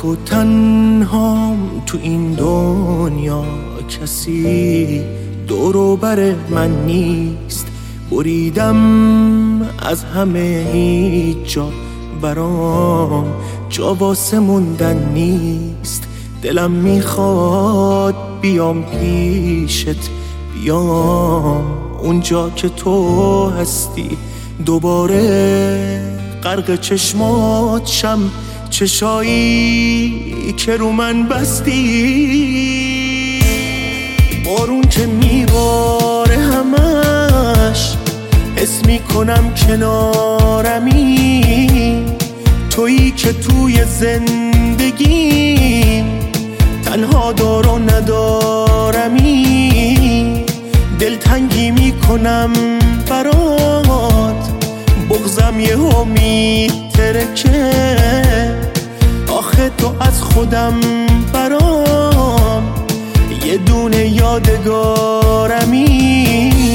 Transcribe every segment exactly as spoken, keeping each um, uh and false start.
تو تنهام تو این دنیا، کسی دور و بر من نیست. بریدم از همه، هیچ جا برام جا واسه موندن نیست. دلم میخواد بیام پیشت، بیام اونجا که تو هستی، دوباره غرق چشمات شم، چشایی که رو من بستی. بارون که میباره همش حس میکنم کنارمی، تویی که توی زندگیم تنها دار و ندارمی. دلتنگی میکنم برات، بغضم یهو میترکه. آخه تو از خودم برام یه دونه یادگارمی.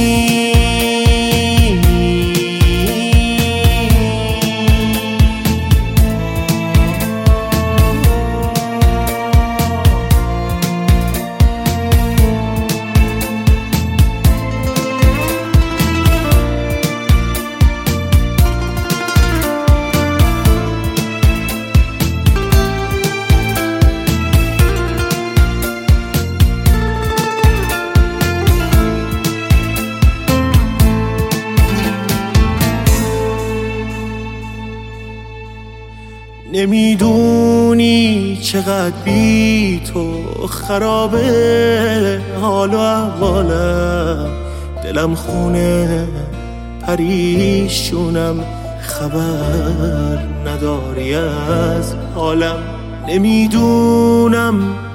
نمیدونی چقدر بی تو خرابه حال و احوالم، دلم خونه پریشونم، خبر نداری از حالم. نمیدونم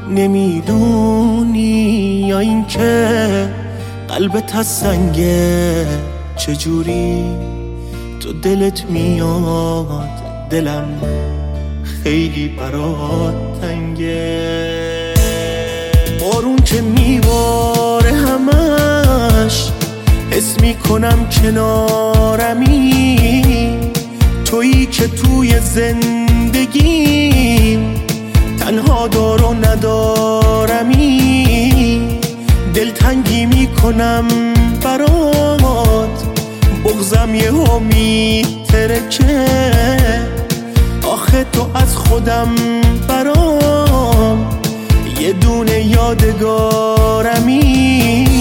نمیدونی یا این که قلبت از سنگه، چجوری تو دلت میاد دلم خیلی برات تنگه. بارون که میباره همش حس میکنم کنارمی، تویی که توی زندگیم تنها دار و ندارمی. دلتنگی میکنم برات، بغضم یهو میترکه. آخه تو از خودم برام یه دونه یادگارمی.